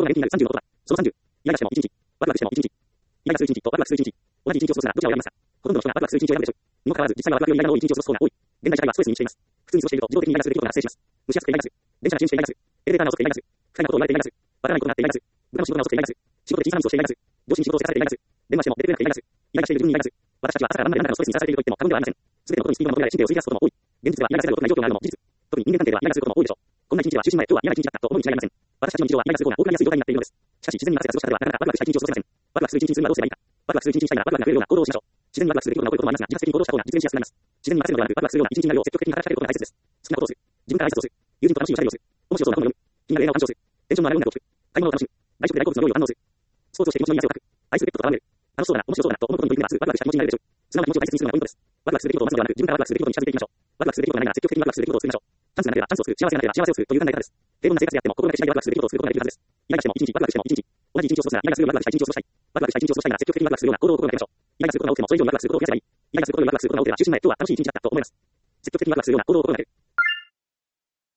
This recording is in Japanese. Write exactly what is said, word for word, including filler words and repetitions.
コロナ連休になるさんじゅうのことだ。そのさんじゅう、イライラしてもいちにち、ワクワクしてもいちにち、イライラするいちにちとワクワクするいちにち、同じいちにちを過ごすならどちらを選びますか。ほとんどの人がワクワクするいちにちを選ぶでしょう。にもかかわらず、実際はワクワクよりイライラの多いいちにちを過ごす方が多い。現代社会はストレスに満ちています。普通に過ごしていると自動的にイライラする出来事が発生します。蒸し暑くてイライラする。電車が遅延してイライラする。エレベーターが遅くてイライラする。不快なことを言われてイライラする。わからないことがあってイライラする。部下の仕事が遅くてイライラする。仕事で小さなミスをしてイライラする。上司に仕事をせかされてイライラする。電話しても出てくれなくてイライラする。イライラしている自分にイライラする。私たちは朝から晩まで何らかのストレスにさらされていると言っても過言ではありません。すべてのことにスピードが求められ神経を吸い出すことも多い。現実ではイライラせざるを得ない状況があるのも事実。特に人間関係ではイライラすることも多いでしょう。こんな一日は就寝前、今日は嫌な一日だったと思うに違いありません。私たちの日常はイライラする方が多くなりやすい状態になっているのです。しかし自然に任せた過ごし方ではなかなかワクワクした一日を過ごせません。ワクワクする一日にするにはどうすればいいか。ワクワクする一日にしたいならワクワクが増えるような行動をしましょう。自然にワクワクする出来事が起こることもありますが、自発的に行動した方が実現しやすくなります。自然に任せるのではなくワクワクするような一日になるよう積極的に働きかけることが大切です。好きなことをする。自分から挨拶をする。友人と楽しいおしゃべりをする。面白そうな本を読む。気になる映画を鑑賞する。テンションの上がる音楽を聴く。買い物を楽しむ。外食で大好物の料理を堪能する。スポーツをして気持ちのいい汗をかく。愛するペットと戯れる。楽しそうだな、面白そうだなと思うことに取り組めばワクワクした気持ちになれるでしょう。素直な気持ちを大切にするのがポイントです。ワクワクする出来事を待つのではなく、自分からワクワクする出来事に近づいていきましょう。ワクワクする出来事がないなら積極的にワクワクする出来事を作りましょう。チャンスがなければチャンスを作る。幸せがなければ幸せを作るという考え方です。平凡な生活であっても心がけしないでワクワクする出来事を作ることができるはずです。イライラしても一日、ワクワクしても一日。同じ一日を過ごすならイライラするよりワクワクした一日を過ごしたい。ワクワクした一日を過ごしたいなら積極的にワクワクするような行動を心がけましょう。イライラすることが多くてもそれ以上にワクワクすることを増やせばいい。イライラすることよりワクワクすることが多ければ中心前とは楽しい一日だったと思います。積極的にワクワクするような行動を心がける。